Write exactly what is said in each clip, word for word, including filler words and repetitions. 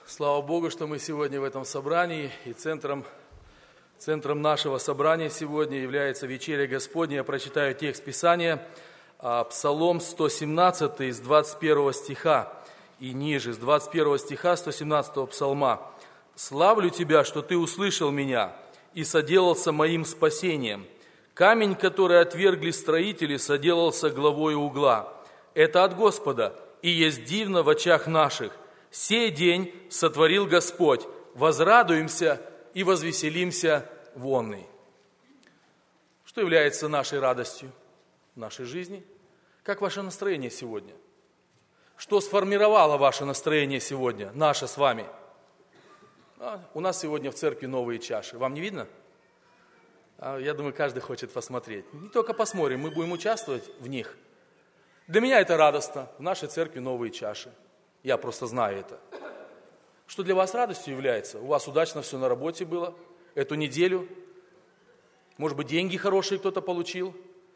Слава Богу, что мы сегодня в этом собрании, и центром, центром нашего собрания сегодня является вечеря Господня. Я прочитаю текст Писания, Псалом сто семнадцать с двадцать первого стиха и ниже, с двадцать первого стиха сто семнадцатого псалма. «Славлю Тебя, что Ты услышал меня и соделался моим спасением. Камень, который отвергли строители, соделался главою угла. Это от Господа, и есть дивно в очах наших. Сей день сотворил Господь, возрадуемся и возвеселимся вонный». Что является нашей радостью в нашей жизни? Как ваше настроение сегодня? Что сформировало ваше настроение сегодня, наше с вами? А, у нас сегодня в церкви новые чаши. Вам не видно? А, я думаю, каждый хочет посмотреть. Не только посмотрим, мы будем участвовать в них. Для меня это радостно. В нашей церкви новые чаши. Я просто знаю это. Что для вас радостью является? У вас удачно все на работе было эту неделю. Может быть, деньги хорошие кто-то получил.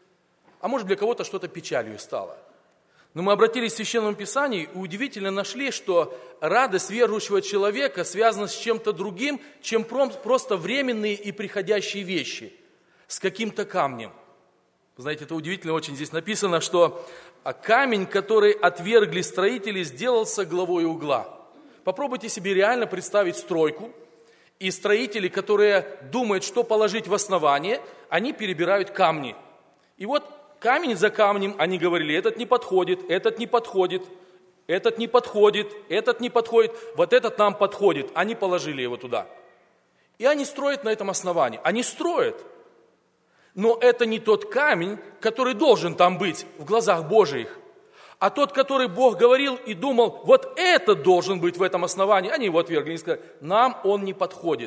А может, для кого-то что-то печалью стало. Но мы обратились к Священному Писанию и удивительно нашли, что радость верующего человека связана с чем-то другим, чем просто временные и приходящие вещи. С каким-то камнем. Знаете, это удивительно, очень здесь написано, что камень, который отвергли строители, сделался главой угла. Попробуйте себе реально представить стройку, и строители, которые думают, что положить в основание, они перебирают камни. И вот камень за камнем они говорили: этот не подходит, этот не подходит, этот не подходит, этот не подходит, вот этот нам подходит. Они положили его туда. И они строят на этом основании. Они строят. Но это не тот камень, который должен там быть в глазах Божьих, а тот, который Бог говорил и думал, вот этот должен быть в этом основании. Они его отвергли и сказали: нам он не подходит.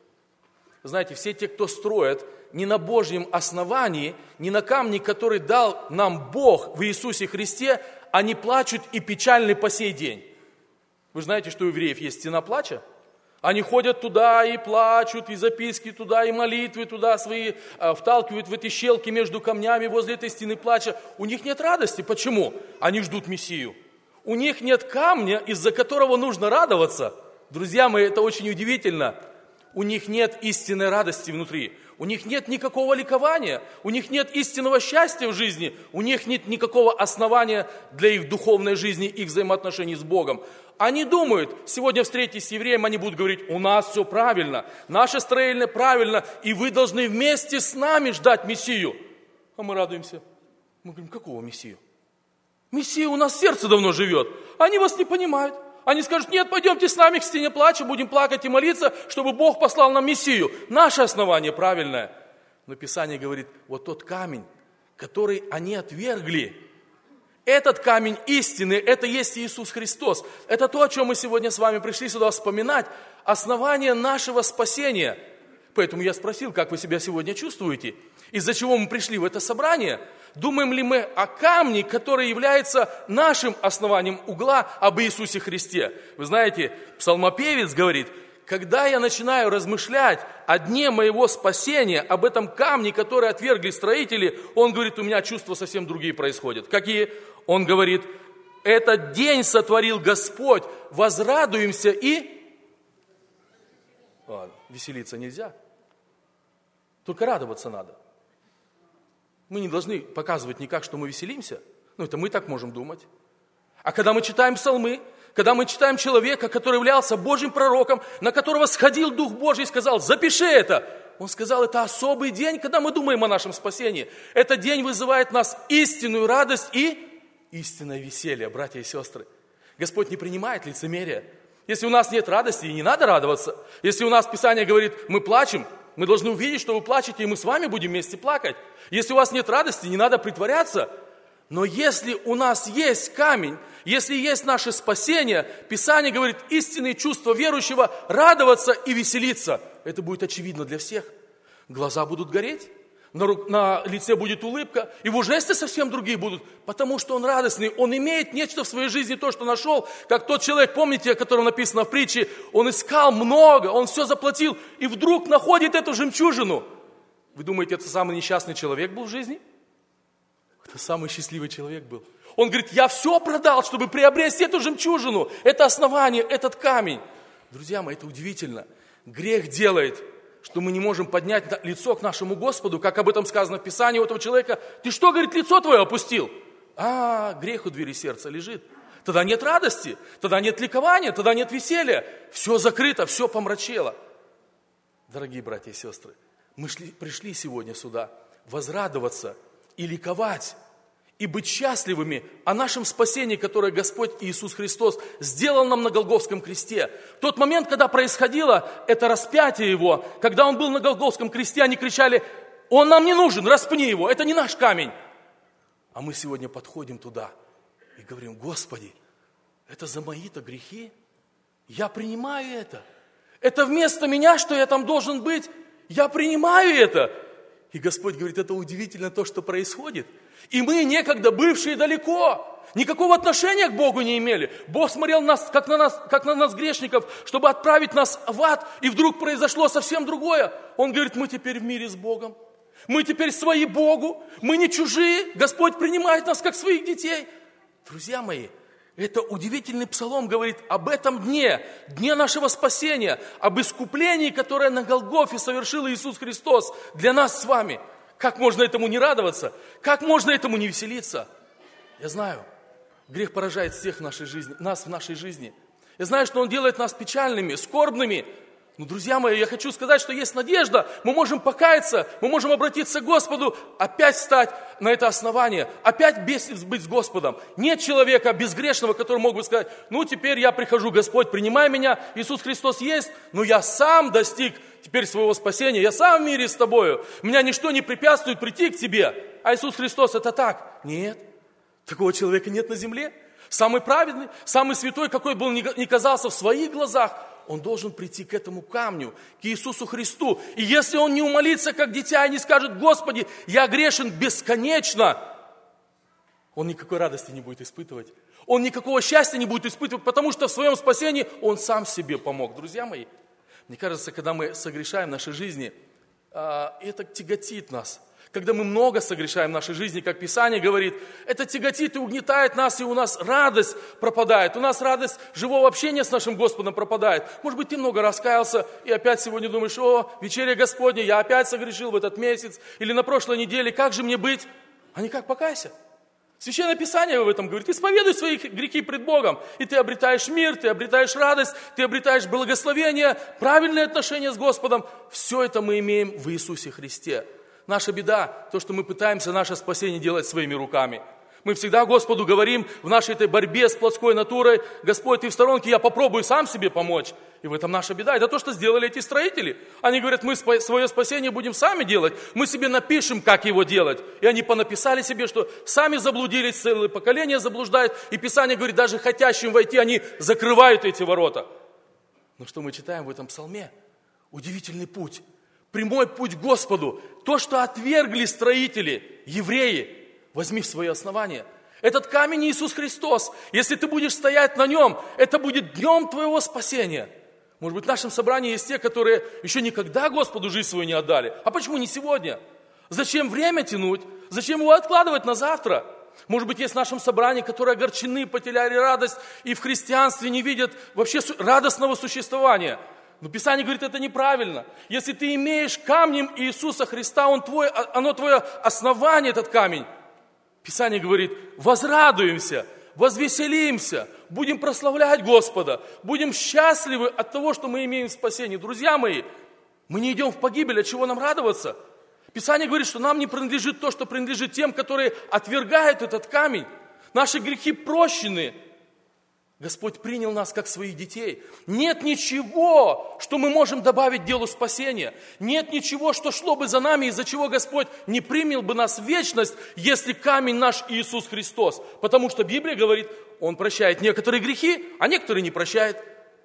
Знаете, все те, кто строят не на Божьем основании, не на камне, который дал нам Бог в Иисусе Христе, они плачут и печальны по сей день. Вы знаете, что у евреев есть стена плача? Они ходят туда и плачут, и записки туда, и молитвы туда свои а, вталкивают в эти щелки между камнями возле этой стены плача. У них нет радости. Почему? Они ждут Мессию. У них нет камня, из-за которого нужно радоваться. Друзья мои, это очень удивительно. У них нет истинной радости внутри. У них нет никакого ликования. У них нет истинного счастья в жизни. У них нет никакого основания для их духовной жизни, их взаимоотношений с Богом. Они думают, сегодня встретитесь с евреем, они будут говорить: у нас все правильно, наше строение правильно, и вы должны вместе с нами ждать Мессию. А мы радуемся. Мы говорим: какого Мессию? Мессия у нас в сердце давно живет. Они вас не понимают. Они скажут: нет, пойдемте с нами к стене плача, будем плакать и молиться, чтобы Бог послал нам Мессию. Наше основание правильное. Но Писание говорит: вот тот камень, который они отвергли, этот камень истины, это есть Иисус Христос. Это то, о чем мы сегодня с вами пришли сюда вспоминать. Основание нашего спасения. Поэтому я спросил, как вы себя сегодня чувствуете? Из-за чего мы пришли в это собрание? Думаем ли мы о камне, который является нашим основанием угла, об Иисусе Христе? Вы знаете, псалмопевец говорит: когда я начинаю размышлять о дне моего спасения, об этом камне, который отвергли строители, он говорит, у меня чувства совсем другие происходят. Какие? Он говорит: этот день сотворил Господь, возрадуемся и... Ладно, веселиться нельзя. Только радоваться надо. Мы не должны показывать никак, что мы веселимся. Ну, это мы так можем думать. А когда мы читаем псалмы, когда мы читаем человека, который являлся Божьим пророком, на которого сходил Дух Божий и сказал: запиши это. Он сказал: это особый день, когда мы думаем о нашем спасении. Этот день вызывает в нас истинную радость и истинное веселье, братья и сестры. Господь не принимает лицемерия. Если у нас нет радости, и не надо радоваться. Если у нас Писание говорит: мы плачем, мы должны увидеть, что вы плачете, и мы с вами будем вместе плакать. Если у вас нет радости, не надо притворяться. Но если у нас есть камень, если есть наше спасение, Писание говорит: истинные чувства верующего – радоваться и веселиться. Это будет очевидно для всех. Глаза будут гореть, на, ру... на лице будет улыбка, его жесты совсем другие будут, потому что он радостный, он имеет нечто в своей жизни, то, что нашел. Как тот человек, помните, о котором написано в притче, он искал много, он все заплатил, и вдруг находит эту жемчужину. Вы думаете, это самый несчастный человек был в жизни? Это самый счастливый человек был. Он говорит: я все продал, чтобы приобрести эту жемчужину, это основание, этот камень. Друзья мои, это удивительно. Грех делает, что мы не можем поднять лицо к нашему Господу, как об этом сказано в Писании у этого человека. Ты что, говорит, лицо твое опустил? А, грех у двери сердца лежит. Тогда нет радости, тогда нет ликования, тогда нет веселья. Все закрыто, все помрачело. Дорогие братья и сестры, мы шли, пришли сегодня сюда возрадоваться и ликовать, и быть счастливыми о нашем спасении, которое Господь Иисус Христос сделал нам на Голгофском кресте. В тот момент, когда происходило это распятие Его, когда Он был на Голгофском кресте, они кричали: «Он нам не нужен, распни Его, это не наш камень». А мы сегодня подходим туда и говорим: «Господи, это за мои-то грехи? Я принимаю это. Это вместо меня, что я там должен быть, я принимаю это». И Господь говорит: это удивительно то, что происходит. И мы, некогда бывшие далеко, никакого отношения к Богу не имели. Бог смотрел нас, как на нас, как на нас, грешников, чтобы отправить нас в ад, и вдруг произошло совсем другое. Он говорит: мы теперь в мире с Богом, мы теперь свои Богу, мы не чужие, Господь принимает нас как своих детей. Друзья мои, это удивительный псалом говорит об этом дне, дне нашего спасения, об искуплении, которое на Голгофе совершил Иисус Христос для нас с вами. Как можно этому не радоваться? Как можно этому не веселиться? Я знаю, грех поражает всех в нашей жизни, нас в нашей жизни. Я знаю, что он делает нас печальными, скорбными. Но, друзья мои, я хочу сказать, что есть надежда. Мы можем покаяться, мы можем обратиться к Господу, опять встать на это основание, опять быть с Господом. Нет человека безгрешного, который мог бы сказать: ну, теперь я прихожу, Господь, принимай меня, Иисус Христос есть, но я сам достиг теперь своего спасения, я сам в мире с тобою, меня ничто не препятствует прийти к тебе. А Иисус Христос это так? Нет, такого человека нет на земле. Самый праведный, самый святой, какой бы он ни казался в своих глазах, он должен прийти к этому камню, к Иисусу Христу. И если он не умолится, как дитя, и не скажет: Господи, я грешен бесконечно, он никакой радости не будет испытывать. Он никакого счастья не будет испытывать, потому что в своем спасении он сам себе помог. Друзья мои, мне кажется, когда мы согрешаем в нашей жизни, это тяготит нас. Когда мы много согрешаем в нашей жизни, как Писание говорит, это тяготит и угнетает нас, и у нас радость пропадает. У нас радость живого общения с нашим Господом пропадает. Может быть, ты много раскаялся, и опять сегодня думаешь: о, вечеря Господня, я опять согрешил в этот месяц, или на прошлой неделе, как же мне быть? А никак, покайся. Священное Писание в этом говорит: исповедуй свои грехи пред Богом, и ты обретаешь мир, ты обретаешь радость, ты обретаешь благословение, правильные отношения с Господом. Все это мы имеем в Иисусе Христе. Наша беда, то, что мы пытаемся наше спасение делать своими руками. Мы всегда Господу говорим в нашей этой борьбе с плотской натурой: Господь, ты в сторонке, я попробую сам себе помочь. И в этом наша беда. Это то, что сделали эти строители. Они говорят: мы свое спасение будем сами делать, мы себе напишем, как его делать. И они понаписали себе, что сами заблудились, целое поколение заблуждает. И Писание говорит, даже хотящим войти, они закрывают эти ворота. Но что мы читаем в этом псалме? Удивительный путь. Прямой путь к Господу. То, что отвергли строители, евреи, возьми в свое основание. Этот камень Иисус Христос. Если ты будешь стоять на нем, это будет днем твоего спасения. Может быть, в нашем собрании есть те, которые еще никогда Господу жизнь свою не отдали. А почему не сегодня? Зачем время тянуть? Зачем его откладывать на завтра? Может быть, есть в нашем собрании, которые огорчены, потеряли радость и в христианстве не видят вообще радостного существования. Но Писание говорит, это неправильно. Если ты имеешь камнем Иисуса Христа, он твой, оно твое основание, этот камень. Писание говорит, возрадуемся, возвеселимся, будем прославлять Господа, будем счастливы от того, что мы имеем спасение. Друзья мои, мы не идем в погибель, от чего нам радоваться? Писание говорит, что нам не принадлежит то, что принадлежит тем, которые отвергают этот камень. Наши грехи прощены. Господь принял нас как своих детей. Нет ничего, что мы можем добавить делу спасения. Нет ничего, что шло бы за нами, из-за чего Господь не принял бы нас в вечность, если камень наш Иисус Христос. Потому что Библия говорит, Он прощает некоторые грехи, а некоторые не прощает.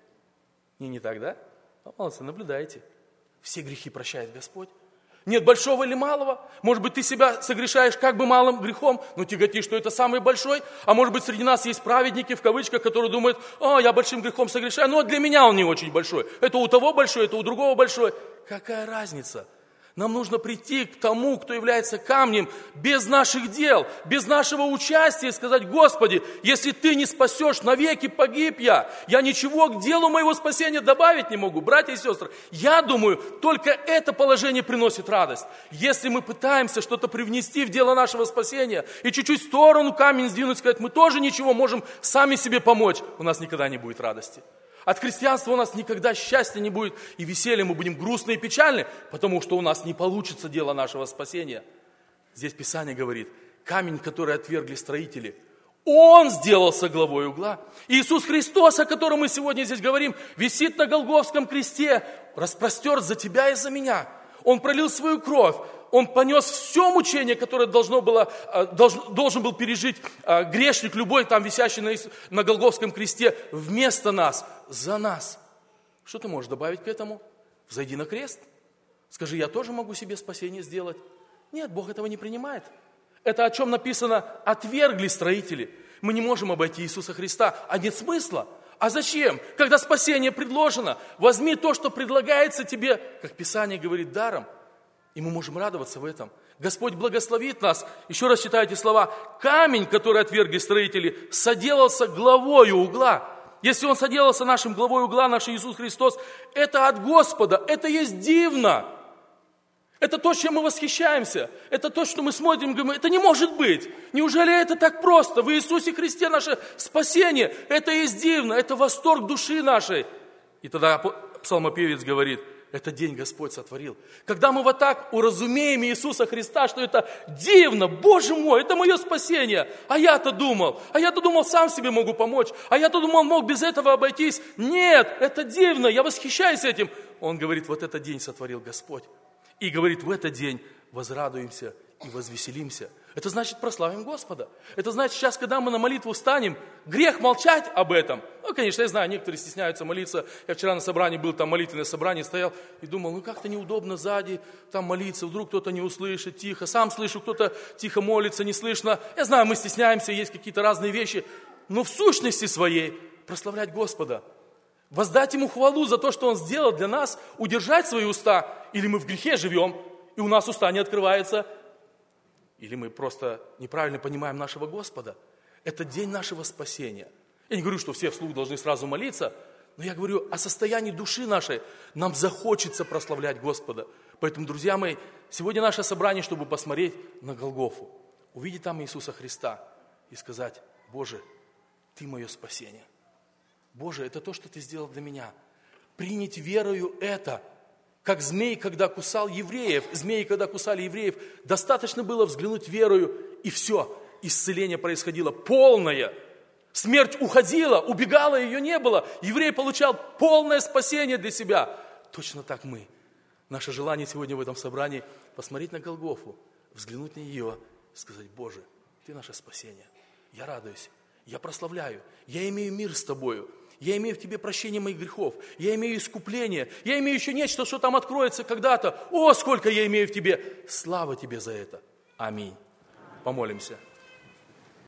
Не, не так, да? Молодцы, наблюдайте. Все грехи прощает Господь. Нет большого или малого. Может быть, ты себя согрешаешь как бы малым грехом, но тяготишь, что это самый большой. А может быть, среди нас есть праведники, в кавычках, которые думают, о, я большим грехом согрешаю, но для меня он не очень большой. Это у того большой, это у другого большой. Какая разница? Нам нужно прийти к тому, кто является камнем, без наших дел, без нашего участия, и сказать: Господи, если Ты не спасешь, навеки погиб я. Я ничего к делу моего спасения добавить не могу. Братья и сестры, я думаю, только это положение приносит радость. Если мы пытаемся что-то привнести в дело нашего спасения и чуть-чуть в сторону камень сдвинуть, сказать: мы тоже ничего можем сами себе помочь, у нас никогда не будет радости. От христианства у нас никогда счастья не будет, и веселья мы будем грустны и печальны, потому что у нас не получится дело нашего спасения. Здесь Писание говорит: камень, который отвергли строители, он сделался главой угла. Иисус Христос, о котором мы сегодня здесь говорим, висит на Голгофском кресте, распростерт за тебя и за меня. Он пролил свою кровь. Он понес все мучение, которое должно было, должен, должен был пережить грешник, любой там висящий на, на Голгофском кресте, вместо нас, за нас. Что ты можешь добавить к этому? Взойди на крест. Скажи: я тоже могу себе спасение сделать. Нет, Бог этого не принимает. Это о чем написано: отвергли строители. Мы не можем обойти Иисуса Христа, а нет смысла. А зачем? Когда спасение предложено, возьми то, что предлагается тебе, как Писание говорит, даром. И мы можем радоваться в этом. Господь благословит нас. Еще раз читайте слова: камень, который отвергли строители, соделался главою угла. Если Он соделался нашим главой угла, наш Иисус Христос, это от Господа, это есть дивно. Это то, чем мы восхищаемся. Это то, что мы смотрим и говорим: это не может быть. Неужели это так просто? В Иисусе Христе наше спасение. Это есть дивно, это восторг души нашей. И тогда псалмопевец говорит: этот день Господь сотворил. Когда мы вот так уразумеем Иисуса Христа, что это дивно, Боже мой, это мое спасение. А я-то думал, а я-то думал, сам себе могу помочь. А я-то думал, мог без этого обойтись. Нет, это дивно, я восхищаюсь этим. Он говорит: вот этот день сотворил Господь. И говорит: в этот день возрадуемся и возвеселимся. Это значит, прославим Господа. Это значит, сейчас, когда мы на молитву встанем, грех молчать об этом. Ну, конечно, я знаю, некоторые стесняются молиться. Я вчера на собрании был, там молитвенное собрание, стоял и думал: ну как-то неудобно сзади там молиться, вдруг кто-то не услышит, тихо. Сам слышу, кто-то тихо молится, не слышно. Я знаю, мы стесняемся, есть какие-то разные вещи. Но в сущности своей прославлять Господа. Воздать Ему хвалу за то, что Он сделал для нас, удержать свои уста. Или мы в грехе живем, и у нас уста не открываются, или мы просто неправильно понимаем нашего Господа. Это день нашего спасения. Я не говорю, что все вслух должны сразу молиться, но я говорю о состоянии души нашей. Нам захочется прославлять Господа. Поэтому, друзья мои, сегодня наше собрание, чтобы посмотреть на Голгофу, увидеть там Иисуса Христа и сказать: Боже, Ты мое спасение. Боже, это то, что Ты сделал для меня. Принять верою это. Как змей, когда кусал евреев, змеи, когда кусали евреев, достаточно было взглянуть верою, и все, исцеление происходило полное. Смерть уходила, убегала, ее не было. Еврей получал полное спасение для себя. Точно так мы. Наше желание сегодня в этом собрании посмотреть на Голгофу, взглянуть на ее, сказать: Боже, Ты наше спасение. Я радуюсь, я прославляю, я имею мир с Тобою. Я имею в Тебе прощение моих грехов. Я имею искупление. Я имею еще нечто, что там откроется когда-то. О, сколько я имею в Тебе. Слава Тебе за это. Аминь. Помолимся.